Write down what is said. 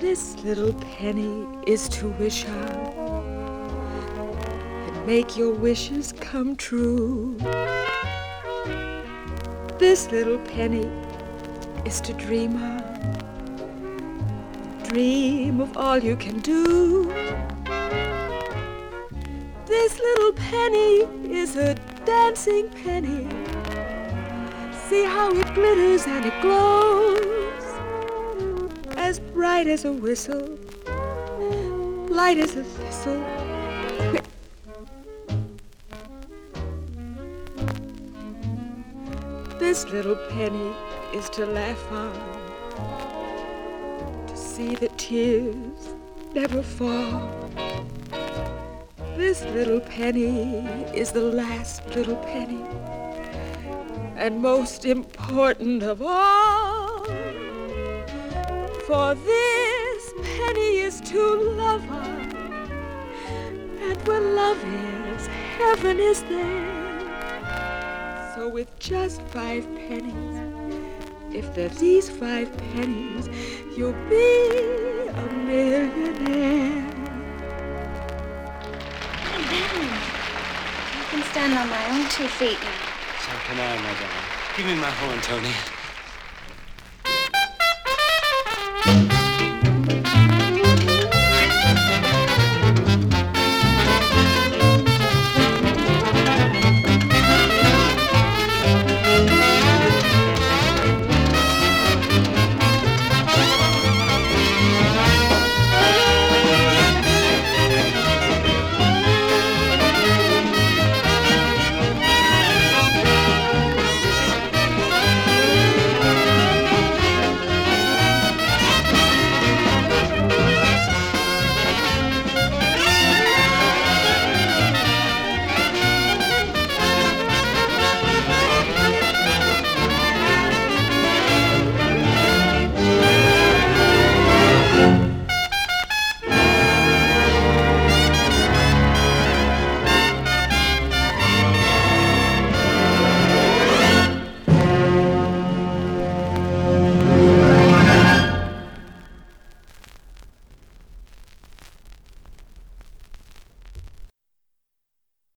This little penny is to wish on and make your wishes come true. This little penny is to dream on. Dream of all you can do. This little penny is a dancing penny. See how it glitters and it glows, as bright as a whistle, light as a thistle. This little penny is to laugh on, to see the tears never fall. This little penny is the last little penny, and most important of all. For this penny is to love on, and where love is, heaven is there. So with just 5 pennies, if they're these 5 pennies, you'll be a millionaire. I can stand on my own 2 feet now. So can I, my darling. Give me my horn, Tony.